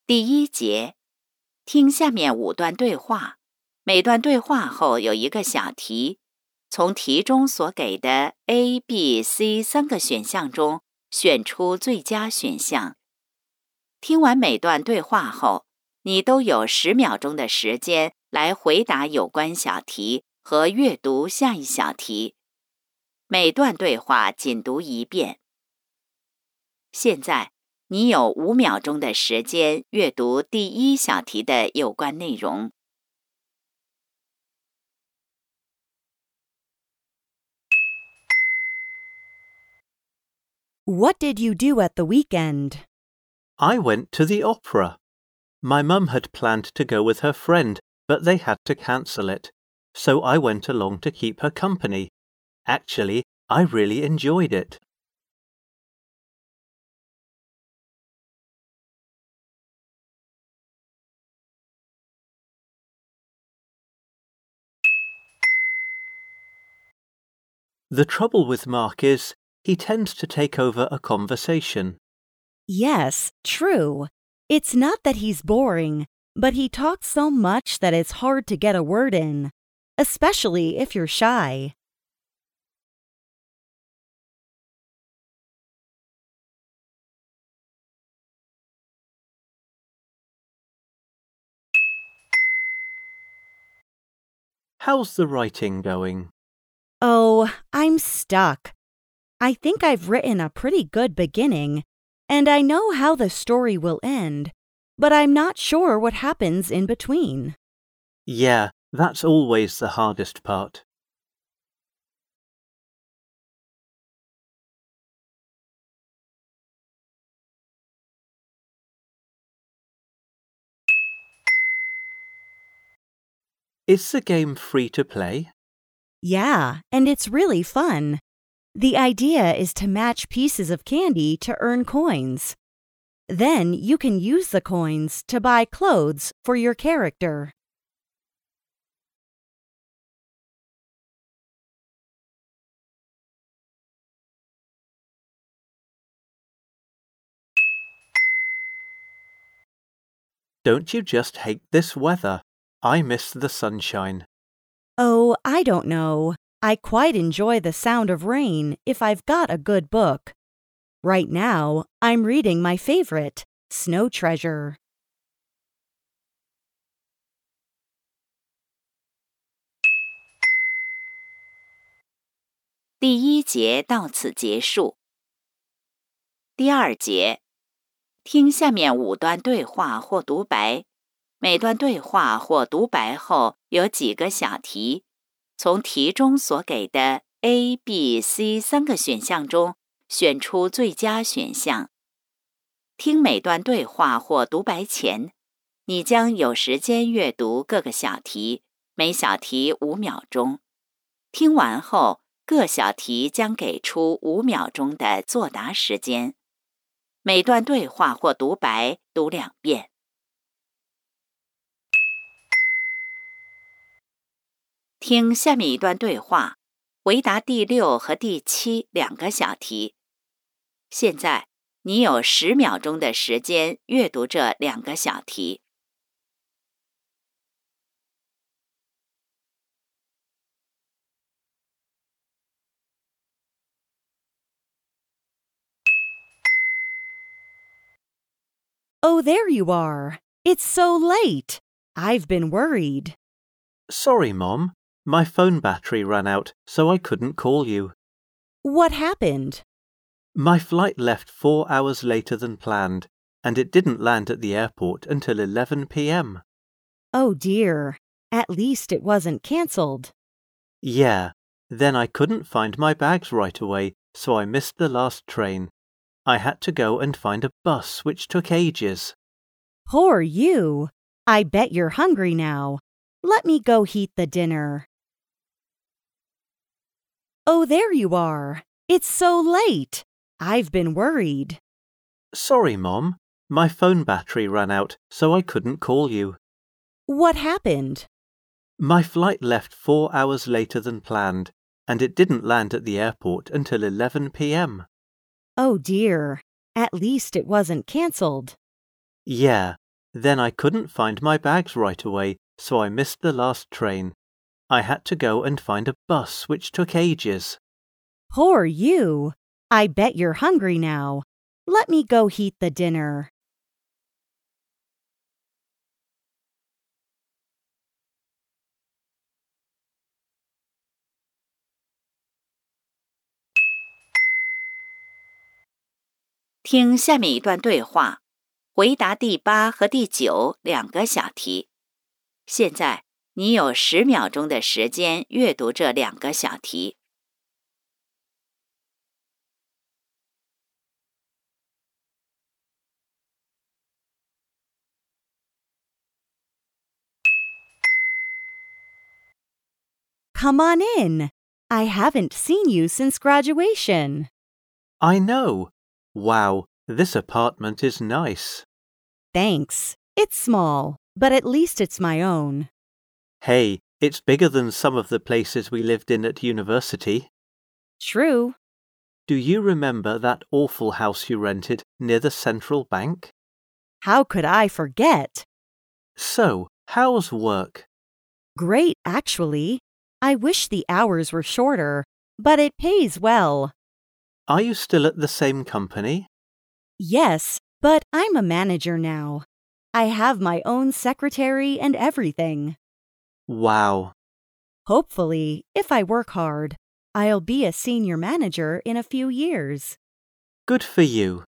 第一节，听下面5段对话，每段对话后有一个小题，从题中所给的 A、B、C 3个选项中选出最佳选项。听完每段对话后，你都有10秒钟的时间来回答有关小题和阅读下一小题。每段对话仅读1遍。现在，你有5秒钟的时间阅读第1小题的有关内容。 What did you do at the weekend? I went to the opera. My mum had planned to go with her friend, but they had to cancel it, so I went along to keep her company. Actually, I really enjoyed it. The trouble with Mark is, he tends to take over a conversation. Yes, true. It's not that he's boring, but he talks so much that it's hard to get a word in, especially if you're shy. How's the writing going? Oh, I'm stuck. I think I've written a pretty good beginning, and I know how the story will end, but I'm not sure what happens in between. Yeah, that's always the hardest part. Is the game free to play? Yeah, and it's really fun. The idea is to match pieces of candy to earn coins. Then you can use the coins to buy clothes for your character. Don't you just hate this weather? I miss the sunshine. Oh, I don't know. I quite enjoy the sound of rain if I've got a good book. Right now, I'm reading my favorite, Snow Treasure. 第1节到此结束。第2节，听下面5段对话或独白，每段对话或独白后有几个小题，从题中所给的 A、B、C 3个选项中选出最佳选项。听每段对话或独白前，你将有时间阅读各个小题，每小题5秒钟。听完后，各小题将给出5秒钟的作答时间。每段对话或独白读2遍。听下面一段对话，回答第6和第72个小题。现在，你有10秒钟的时间阅读这2个小题。 Oh, there you are. It's so late. I've been worried. Sorry, Mom. My phone battery ran out, so I couldn't call you. What happened? My flight left 4 hours later than planned, and it didn't land at the airport until 11 p.m. Oh dear. At least it wasn't cancelled. Yeah, then I couldn't find my bags right away, so I missed the last train. I had to go and find a bus, which took ages. Poor you. I bet you're hungry now. Let me go heat the dinner. Oh, there you are. It's so late. I've been worried. Sorry, Mom. My phone battery ran out, so I couldn't call you. What happened? My flight left 4 hours later than planned, and it didn't land at the airport until 11 p.m. Oh dear. At least it wasn't cancelled. Yeah, Then I couldn't find my bags right away, so I missed the last train. I had to go and find a bus, which took ages. Poor you! I bet you're hungry now. Let me go heat the dinner. 听下面一段对话，回答第8和第9两个小题。现在你有10秒钟的时间阅读这两个小题。 Come on in. I haven't seen you since graduation. I know. Wow, this apartment is nice. Thanks. It's small, but at least it's my own. Hey, it's bigger than some of the places we lived in at university. True. Do you remember that awful house you rented near the central bank? How could I forget? So, how's work? Great, actually. I wish the hours were shorter, but it pays well. Are you still at the same company? Yes, but I'm a manager now. I have my own secretary and everything. Wow. Hopefully, if I work hard, I'll be a senior manager in a few years. Good for you.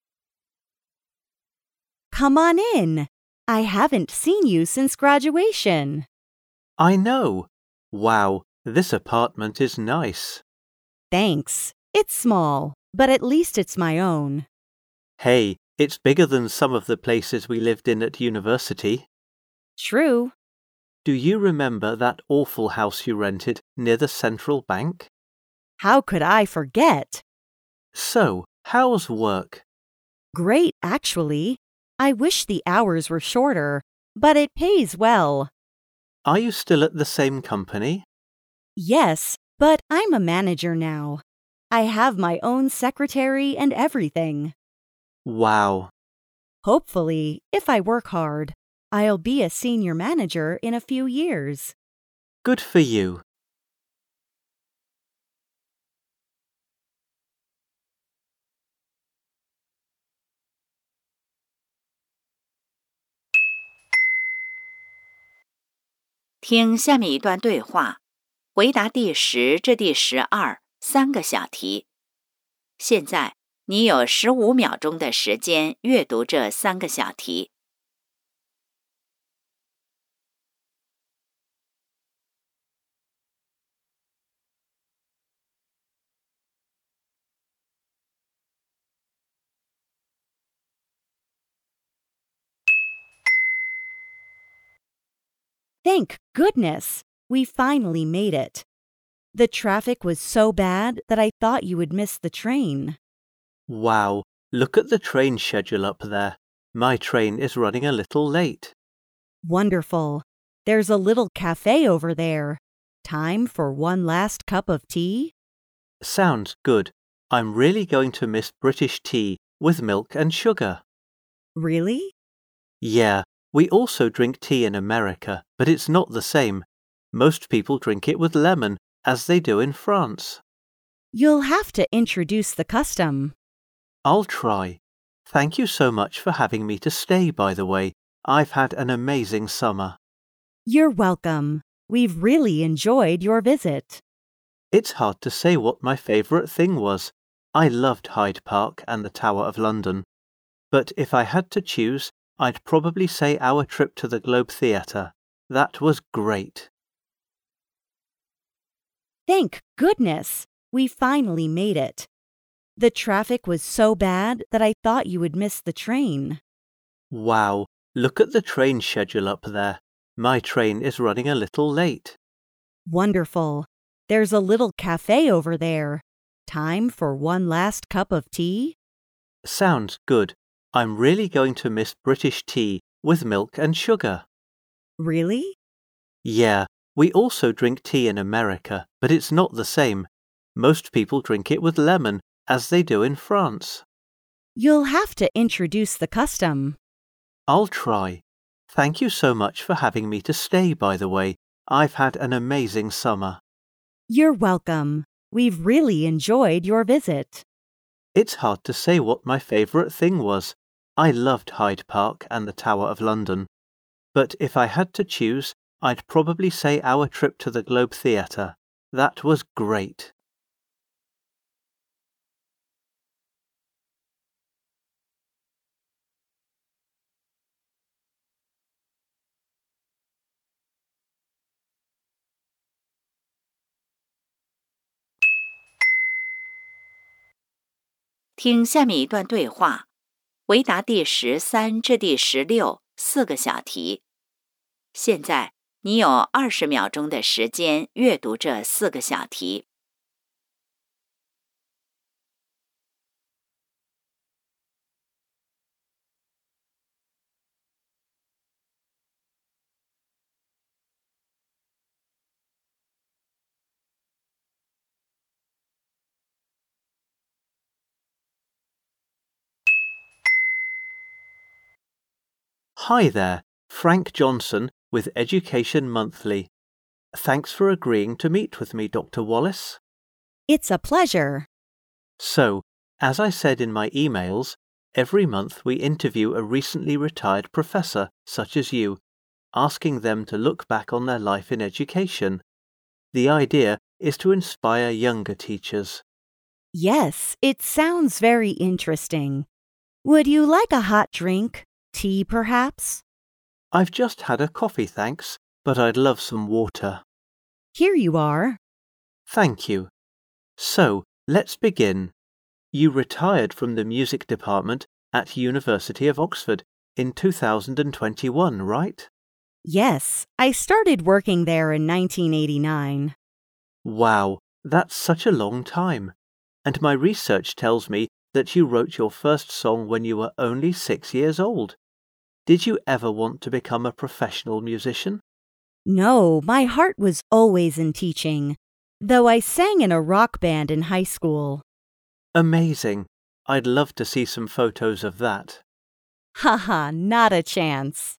Come on in. I haven't seen you since graduation. I know. Wow, this apartment is nice. Thanks. It's small, but at least it's my own. Hey, it's bigger than some of the places we lived in at university. True. Do you remember that awful house you rented near the central bank? How could I forget? So, how's work? Great, actually. I wish the hours were shorter, but it pays well. Are you still at the same company? Yes, but I'm a manager now. I have my own secretary and everything. Wow. Hopefully, if I work hard, I'll be a senior manager in a few years. Good for you. 听下面一段对话，回答第10至第12三个小题。现在你有15秒钟的时间阅读这3个小题。 Thank goodness! We finally made it. The traffic was so bad that I thought you would miss the train. Wow, look at the train schedule up there. My train is running a little late. Wonderful. There's a little cafe over there. Time for one last cup of tea? Sounds good. I'm really going to miss British tea with milk and sugar. Really? Yeah, we also drink tea in America, but it's not the same. Most people drink it with lemon, as they do in France. You'll have to introduce the custom. I'll try. Thank you so much for having me to stay, by the way. I've had an amazing summer. You're welcome. We've really enjoyed your visit. It's hard to say what my favourite thing was. I loved Hyde Park and the Tower of London. But if I had to choose, I'd probably say our trip to the Globe Theatre. That was great. Thank goodness! We finally made it. The traffic was so bad that I thought you would miss the train. Wow, look at the train schedule up there. My train is running a little late. Wonderful. There's a little cafe over there. Time for one last cup of tea? Sounds good. I'm really going to miss British tea with milk and sugar. Really? Yeah, we also drink tea in America, but it's not the same. Most people drink it with lemon, as they do in France. You'll have to introduce the custom. I'll try. Thank you so much for having me to stay, by the way. I've had an amazing summer. You're welcome. We've really enjoyed your visit. It's hard to say what my favourite thing was. I loved Hyde Park and the Tower of London. But if I had to choose, I'd probably say our trip to the Globe Theatre. That was great. 听下面一段对话，回答第13至第16四个小题。现在你有20秒钟的时间阅读这4个小题。 Hi there, Frank Johnson with Education Monthly. Thanks for agreeing to meet with me, Dr. Wallace. It's a pleasure. So, as I said in my emails, every month we interview a recently retired professor such as you, asking them to look back on their life in education. The idea is to inspire younger teachers. Yes, it sounds very interesting. Would you like a hot drink? Tea, perhaps? I've just had a coffee, thanks, but I'd love some water. Here you are. Thank you. So, let's begin. You retired from the music department at University of Oxford in 2021, right? Yes, I started working there in 1989. Wow, that's such a long time. And my research tells me that you wrote your first song when you were only 6 years old. Did you ever want to become a professional musician? No, my heart was always in teaching, though I sang in a rock band in high school. Amazing. I'd love to see some photos of that. Haha, not a chance.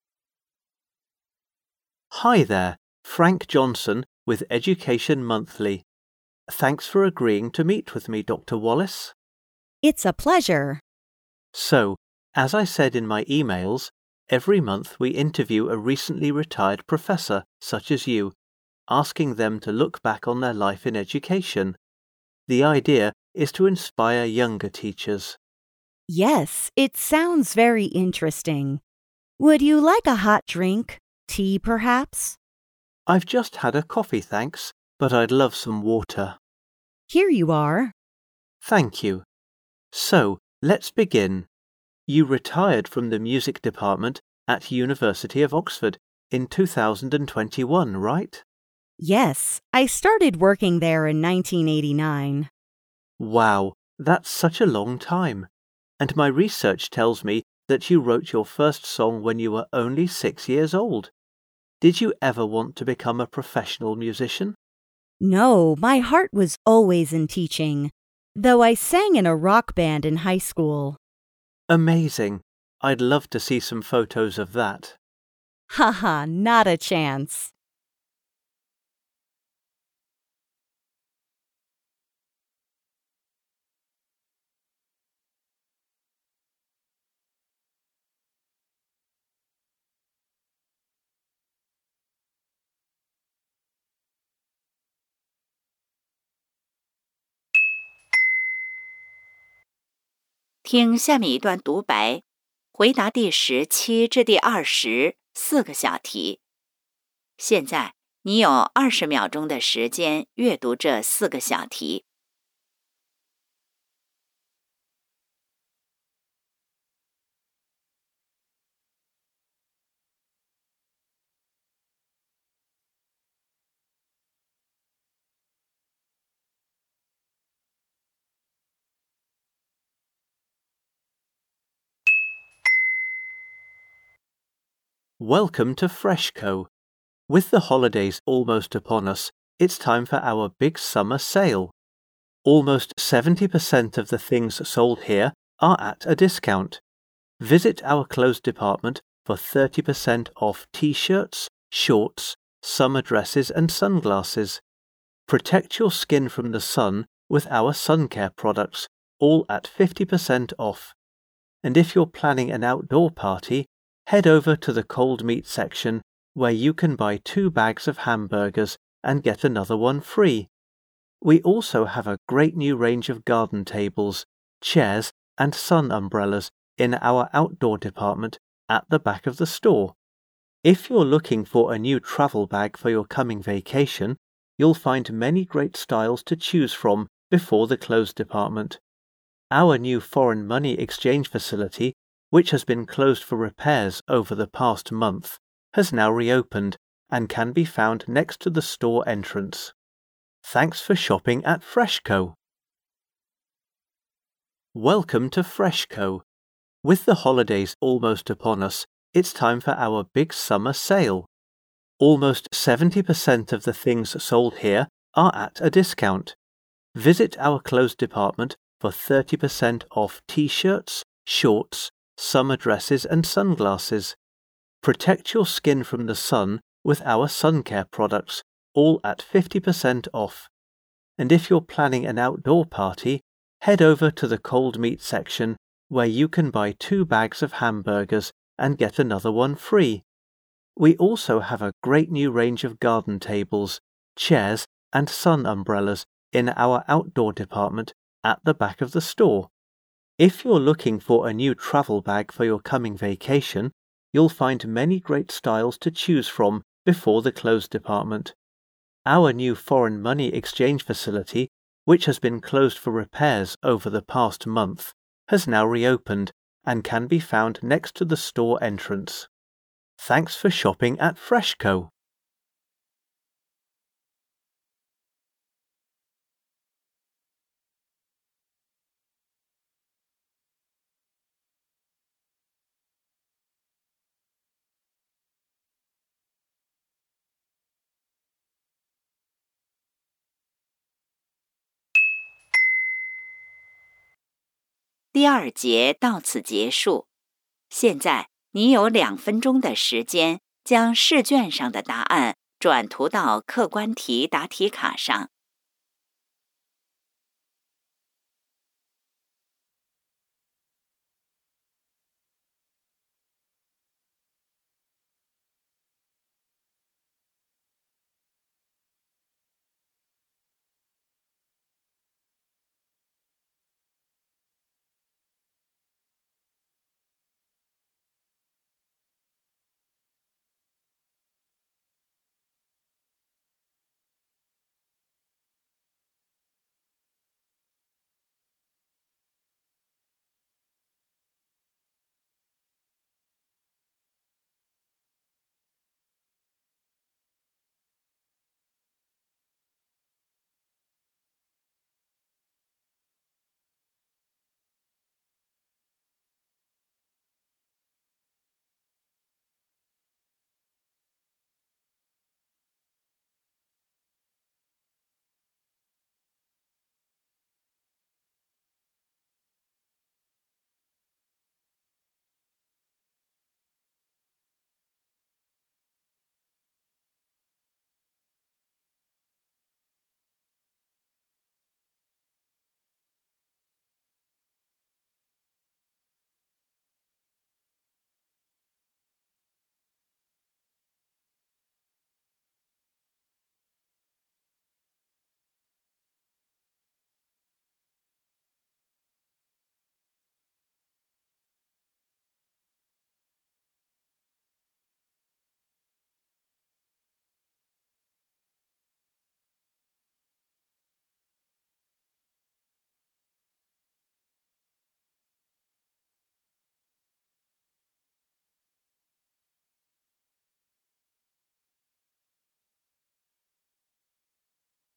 Hi there, Frank Johnson with Education Monthly. Thanks for agreeing to meet with me, Dr. Wallace. It's a pleasure. So, as I said in my emails, every month we interview a recently retired professor such as you, asking them to look back on their life in education. The idea is to inspire younger teachers. Yes, it sounds very interesting. Would you like a hot drink? Tea, perhaps? I've just had a coffee, thanks, but I'd love some water. Here you are. Thank you. So, let's begin. You retired from the music department at University of Oxford in 2021, right? Yes, I started working there in 1989. Wow, that's such a long time. And my research tells me that you wrote your first song when you were only 6 years old. Did you ever want to become a professional musician? No, my heart was always in teaching, though I sang in a rock band in high school. Amazing. I'd love to see some photos of that. Haha, not a chance. 听下面一段独白，回答第17至第20四个小题。现在你有20秒钟的时间阅读这4个小题。 Welcome to Freshco. With the holidays almost upon us, it's time for our big summer sale. Almost 70% of the things sold here are at a discount. Visit our clothes department for 30% off t-shirts, shorts, summer dresses and sunglasses. Protect your skin from the sun with our sun care products, all at 50% off. And if you're planning an outdoor party, head over to the cold meat section where you can buy 2 bags of hamburgers and get another one free. We also have a great new range of garden tables, chairs and sun umbrellas in our outdoor department at the back of the store. If you're looking for a new travel bag for your coming vacation, you'll find many great styles to choose from before the clothes department. Our new foreign money exchange facility, which has been closed for repairs over the past month, has now reopened and can be found next to the store entrance. Thanks for shopping at Freshco. Welcome to Freshco. With the holidays almost upon us, it's time for our big summer sale. Almost 70% of the things sold here are at a discount. Visit our clothes department for 30% off t-shirts, shorts, summer dresses and sunglasses. Protect your skin from the sun with our sun care products, all at 50% off. And if you're planning an outdoor party, head over to the cold meat section where you can buy 2 bags of hamburgers and get another one free. We also have a great new range of garden tables, chairs and sun umbrellas in our outdoor department at the back of the store. If you're looking for a new travel bag for your coming vacation, you'll find many great styles to choose from before the clothes department. Our new foreign money exchange facility, which has been closed for repairs over the past month, has now reopened and can be found next to the store entrance. Thanks for shopping at Freshco. 第2节到此结束。现在你有2分钟的时间，将试卷上的答案转涂到客观题答题卡上。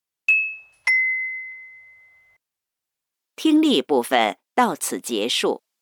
听力部分到此结束。